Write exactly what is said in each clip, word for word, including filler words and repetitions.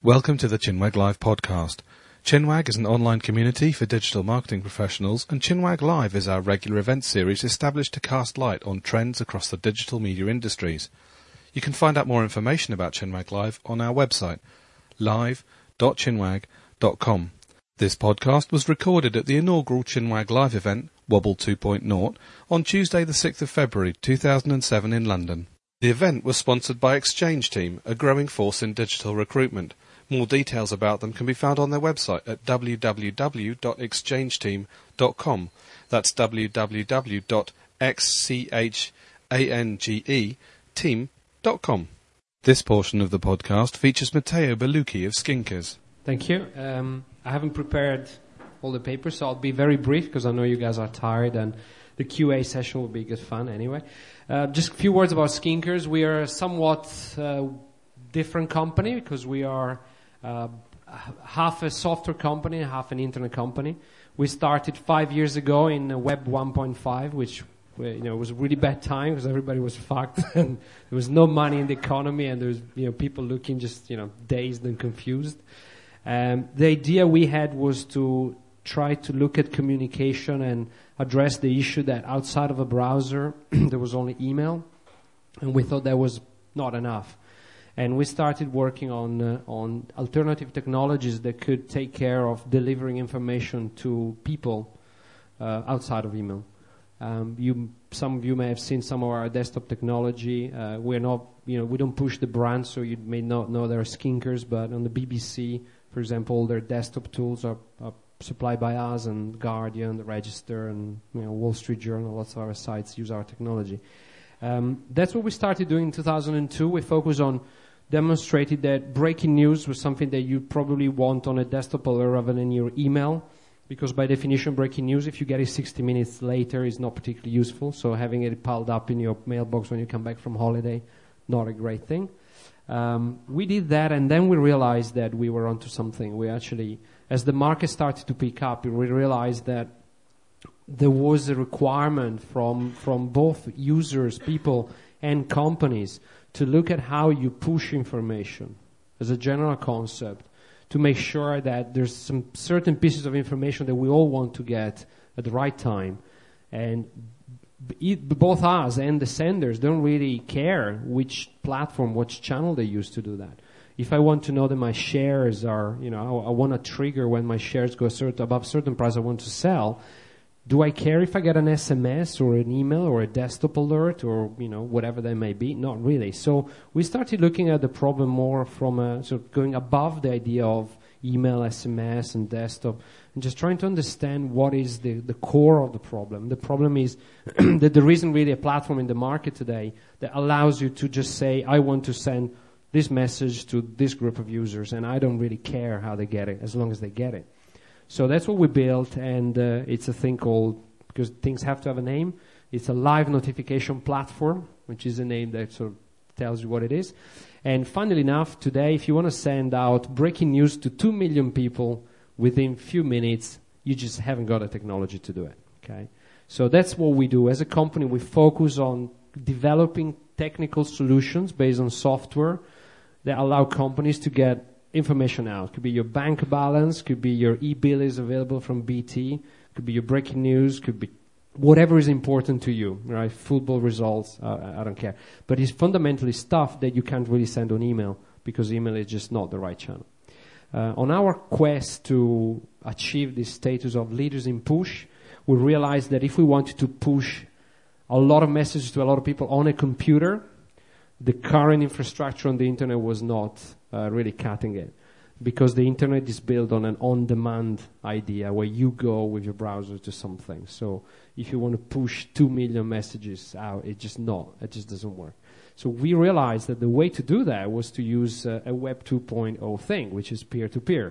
Welcome to the Chinwag Live podcast. Chinwag is an online community for digital marketing professionals, and Chinwag Live is our regular event series established to cast light on trends across the digital media industries. You can find out more information about Chinwag Live on our website, live dot chinwag dot com. This podcast was recorded at the inaugural Chinwag Live event, Wobble two point oh, on Tuesday the sixth of February two thousand seven in London. The event was sponsored by Exchange Team, a growing force in digital recruitment. More details about them can be found on their website at w w w dot exchange team dot com. That's w w w dot exchange team dot com. This portion of the podcast features Matteo Bellucchi of Skinkers. Thank you. Um, I haven't prepared all the papers, so I'll be very brief because I know you guys are tired and the Q A session will be good fun anyway. Uh, just a few words about Skinkers. We are a somewhat uh, different company because we are Uh, half a software company, half an internet company. We started five years ago in uh, Web one point five, which you know was a really bad time because everybody was fucked and there was no money in the economy, and there was you know people looking just you know dazed and confused. Um, the idea we had was to try to look at communication and address the issue that outside of a browser there was only email, and we thought that was not enough. And we started working on uh, on alternative technologies that could take care of delivering information to people uh, outside of email. Um, you, some of you may have seen some of our desktop technology. Uh, we're not, you know, we don't push the brand, so you may not know there are Skinkers. But on the B B C, for example, all their desktop tools are, are supplied by us, and Guardian, the Register, and you know, Wall Street Journal. Lots of our sites use our technology. Um, that's what we started doing in two thousand two. We focused on demonstrated that breaking news was something that you probably want on a desktop rather than in your email, because by definition breaking news, if you get it sixty minutes later, is not particularly useful. So having it piled up in your mailbox when you come back from holiday, not a great thing. Um, we did that, and then we realized that we were onto something. We actually, as the market started to pick up, we realized that there was a requirement from from both users, people, and companies to look at how you push information as a general concept, to make sure that there's some certain pieces of information that we all want to get at the right time. And b- both us and the senders don't really care which platform, which channel they use to do that. If I want to know that my shares are, you know, I, I want to trigger when my shares go a certain, above a certain price I want to sell, do I care if I get an S M S or an email or a desktop alert or, you know, whatever they may be? Not really. So we started looking at the problem more from a, sort of going above the idea of email, S M S, and desktop, and just trying to understand what is the, the core of the problem. The problem is that there isn't really a platform in the market today that allows you to just say, I want to send this message to this group of users, and I don't really care how they get it, as long as they get it. So that's what we built, and uh, it's a thing called, because things have to have a name, it's a live notification platform, which is a name that sort of tells you what it is. And funnily enough, today, if you want to send out breaking news to two million people within few minutes, you just haven't got the technology to do it, okay? So that's what we do. As a company, we focus on developing technical solutions based on software that allow companies to get information out. Could be your bank balance, could be your e-bill is available from B T, could be your breaking news, could be whatever is important to you, right? Football results, uh, I don't care. But it's fundamentally stuff that you can't really send on email because email is just not the right channel. Uh, on our quest to achieve this status of leaders in push, we realized that if we wanted to push a lot of messages to a lot of people on a computer, the current infrastructure on the internet was not uh, really cutting it, because the internet is built on an on-demand idea where you go with your browser to something. So if you want to push two million messages out, it just not, it just doesn't work. So we realized that the way to do that was to use uh, a Web two point oh thing, which is peer-to-peer.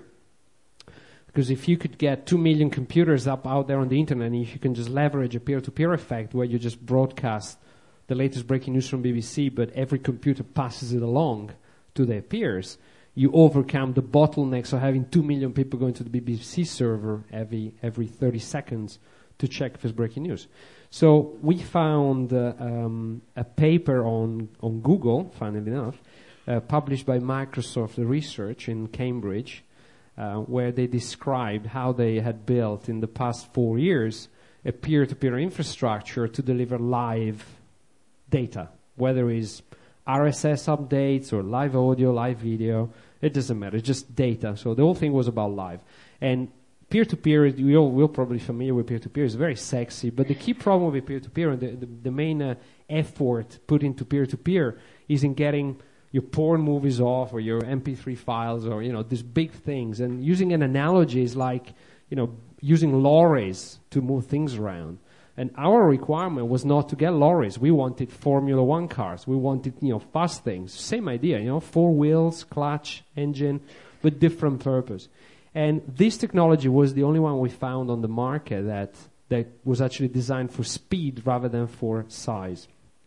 Because if you could get two million computers up out there on the internet, and if you can just leverage a peer-to-peer effect where you just broadcast the latest breaking news from B B C, but every computer passes it along to their peers, you overcome the bottlenecks of having two million people going to the B B C server every every thirty seconds to check if it's breaking news. So we found uh, um, a paper on, on Google, funnily enough, uh, published by Microsoft Research in Cambridge, uh, where they described how they had built in the past four years a peer-to-peer infrastructure to deliver live data, whether it's R S S updates or live audio, live video. It doesn't matter, it's just data. So the whole thing was about live. And peer-to-peer, we all, we're probably familiar with peer-to-peer, it's very sexy, but the key problem with peer-to-peer and the, the, the main uh, effort put into peer-to-peer is in getting your porn movies off or your M P three files or, you know, these big things. And using an analogy is like, you know, using lorries to move things around. And our requirement was not to get lorries. We wanted Formula One cars. We wanted, you know, fast things. Same idea, you know, four wheels, clutch, engine, but different purpose. And this technology was the only one we found on the market that, that was actually designed for speed rather than for size.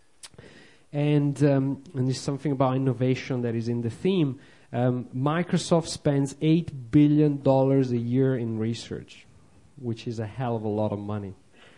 And, um, and there's something about innovation that is in the theme. Um, Microsoft spends eight billion dollars a year in research, which is a hell of a lot of money.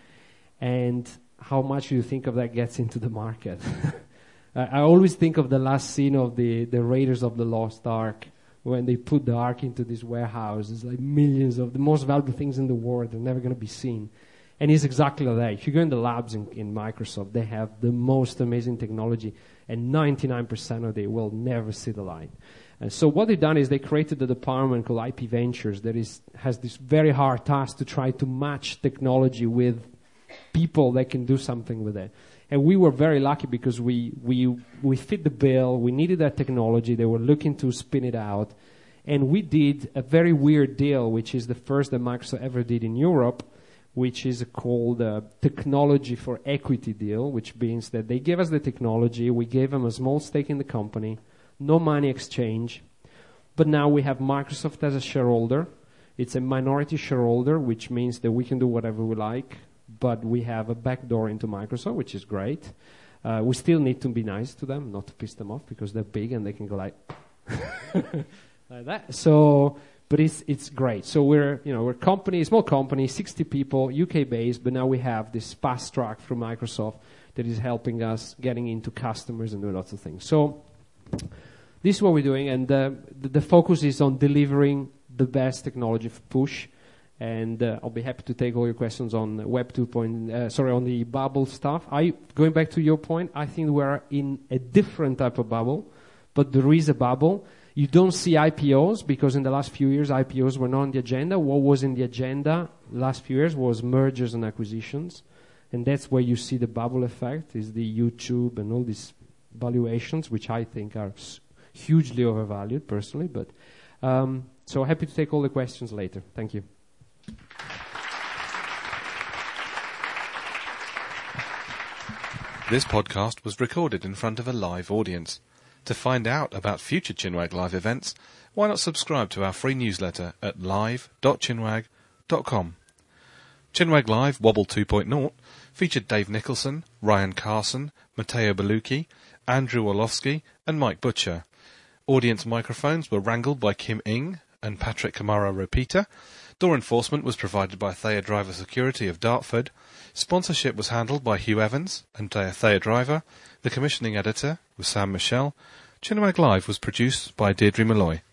And how much do you think of that gets into the market? I always think of the last scene of the, the Raiders of the Lost Ark, when they put the Ark into this warehouse. It's like millions of the most valuable things in the world. They're never going to be seen. And it's exactly like that. If you go in the labs in, in Microsoft, they have the most amazing technology, and ninety-nine percent of it will never see the light. And so what they've done is they created a department called I P Ventures that is has this very hard task to try to match technology with people that can do something with it. And we were very lucky because we, we, we fit the bill. We needed that technology. They were looking to spin it out. And we did a very weird deal, which is the first that Microsoft ever did in Europe, which is called a technology for equity deal, which means that they gave us the technology. We gave them a small stake in the company, no money exchange. But now we have Microsoft as a shareholder. It's a minority shareholder, which means that we can do whatever we like. But we have a backdoor into Microsoft, which is great. Uh, we still need to be nice to them, not to piss them off, because they're big and they can go like, like that. So, but it's it's great. So we're you know we're a company, small company, sixty people, U K based, but now we have this fast track through Microsoft that is helping us getting into customers and doing lots of things. So this is what we're doing, and uh, the, the focus is on delivering the best technology for push. And uh, I'll be happy to take all your questions on Web two. Uh, sorry, on the bubble stuff. I going back to your point, I think we're in a different type of bubble, but there is a bubble. You don't see I P Os because in the last few years, I P Os were not on the agenda. What was in the agenda last few years was mergers and acquisitions, and that's where you see the bubble effect. Is the YouTube and all these valuations, which I think are s- hugely overvalued personally. But um, so happy to take all the questions later. Thank you. This podcast was recorded in front of a live audience. To find out about future Chinwag Live events, why not subscribe to our free newsletter at live dot chinwag dot com. Chinwag Live Wobble two point oh featured Dave Nicholson, Ryan Carson, Matteo Bellucci, Andrew Orlovsky and Mike Butcher. Audience microphones were wrangled by Kim Ing and Patrick Kamara-Ropita. Door enforcement was provided by Thea Driver Security of Dartford. Sponsorship was handled by Hugh Evans and Thea Driver. The commissioning editor was Sam Michel. Chinwag Live was produced by Deirdre Malloy.